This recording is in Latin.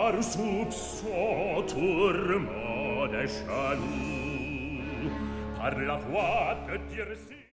par soupçon tourment des jaloux, par la voix de dire si